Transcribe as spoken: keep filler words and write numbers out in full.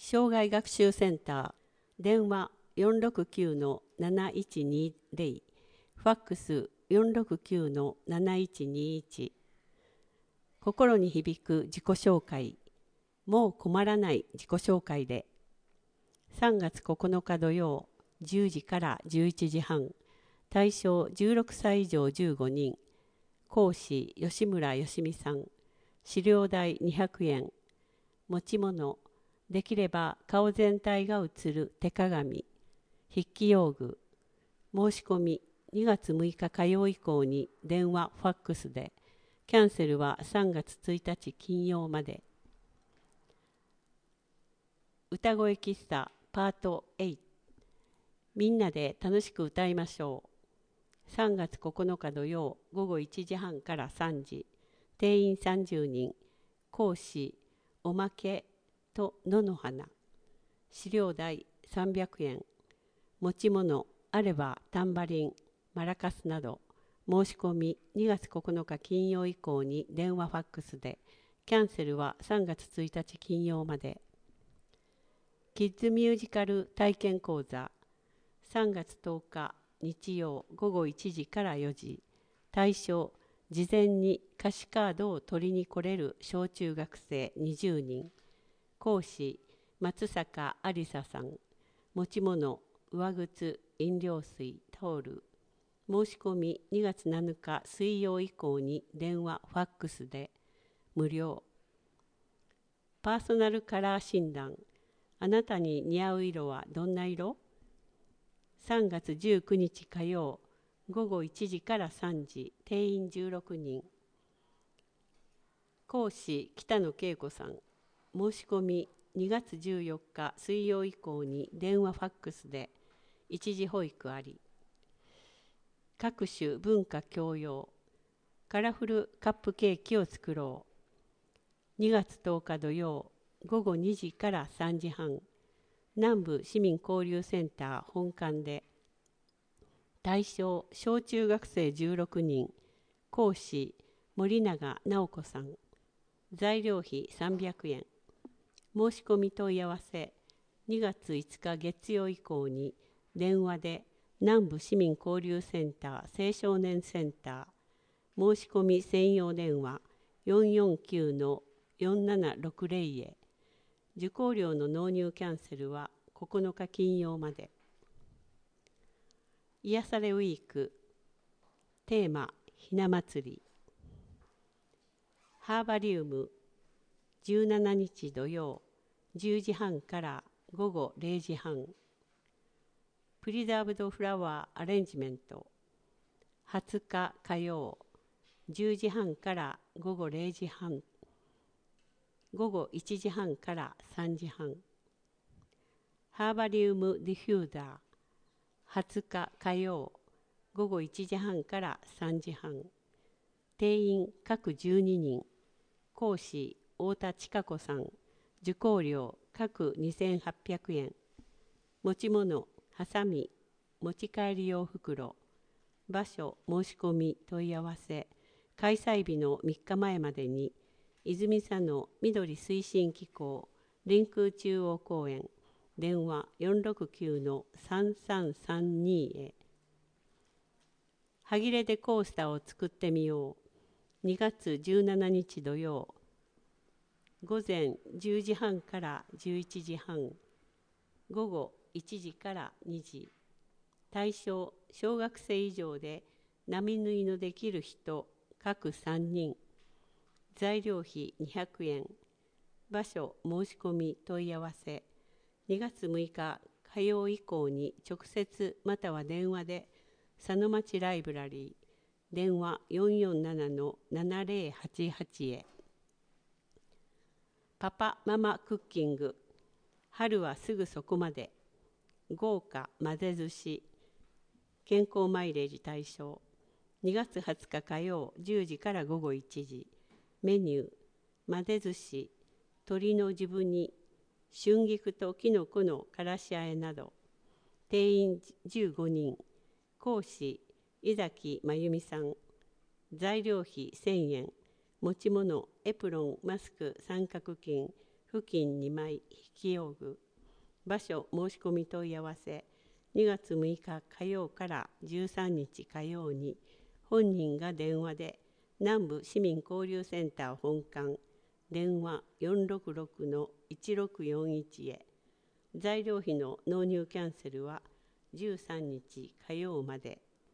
障害学習センター、電話 よんろくきゅうのなないちにゼロ、ファックス よんろくきゅうのなないちにいち。心に響く自己紹介、もう困らない自己紹介で。さんがつここのか土曜、じゅうじからじゅういちじはん、対象じゅうろくさい以上じゅうごにん、講師吉村よしみさん、資料代にひゃくえん、持ち物、できれば顔全体が映る手鏡、筆記用具、申し込みにがつむいか火曜以降に電話・ファックスで、キャンセルはさんがつついたち金曜まで。歌声喫茶パートはち、みんなで楽しく歌いましょう。さんがつここのか土曜ごごいちじはんからさんじ、定員さんじゅうにん、講師おまけと野の花、資料代さんびゃくえん、持ち物あればタンバリン、マラカスなど、申し込みにがつここのか金曜以降に電話ファックスで、キャンセルはさんがつついたち金曜まで。キッズミュージカル体験講座、さんがつとおか日曜ごごいちじからよじ、対象事前に歌詞カードを取りに来れる小中学生にじゅうにん、講師松坂ありささん、持ち物上靴、飲料水、タオル、申し込みにがつなのか水曜以降に電話ファックスで無料。パーソナルカラー診断、あなたに似合う色はどんな色？さんがつじゅうくにち火曜ごごいちじからさんじ、定員じゅうろくにん、講師北野恵子さん、申し込みにがつじゅうよっか水曜以降に電話ファックスで一時保育あり。各種文化教養、カラフルカップケーキを作ろう。にがつとおか土曜ごごにじからさんじはん、南部市民交流センター本館で、対象小中学生じゅうろくにん、講師森永直子さん、材料費さんびゃくえん、申し込み問い合わせにがついつか月曜以降に電話で南部市民交流センター青少年センター、申し込み専用電話よんよんきゅうのよんななろくゼロへ。受講料の納入キャンセルはここのか金曜まで。癒されウィーク、テーマひな祭り。ハーバリウムじゅうしちにち土曜じゅうじはんからごごれいじはん、プリザーブドフラワーアレンジメントはつか火曜じゅうじはんからごごれいじはん、ごごいちじはんからさんじはん、ハーバリウムディフューザーはつか火曜ごごいちじはんからさんじはん、定員各じゅうににん、講師太田千佳子さん、受講料各にせんはっぴゃくえん、持ち物はさみ、持ち帰り用袋、場所申し込み問い合わせ、開催日のみっかまえまでに泉佐野緑推進機構臨空中央公園、電話よんろくきゅうのさんさんさんにへ。はぎれでコースターを作ってみよう。にがつじゅうしちにち土曜午前じゅうじはんからじゅういちじはん、ごごいちじからにじ、対象小学生以上で並縫いのできる人各さんにん、材料費にひゃくえん、場所申し込み問い合わせにがつむいか火曜以降に直接または電話で佐野町ライブラリー、電話よんよんななのななぜろはちはちへ。パパママクッキング、春はすぐそこまで、豪華混ぜ寿司、健康マイレージ対象にがつはつか火曜じゅうじからごごいちじ、メニュー混ぜ寿司、鶏のじぶ煮、春菊ときのこのからしあえなど、定員じゅうごにん、講師井崎真由美さん、材料費せんえん、持ち物エプロンマスク三角巾付近にまい引き用具。場所申し込み問い合わせ。にがつむいか火曜からじゅうさんにち火曜に本人が電話で南部市民交流センター本館電話 よんろくろくのいちろくよんいち へ。材料費の納入キャンセルはじゅうさんにち火曜まで。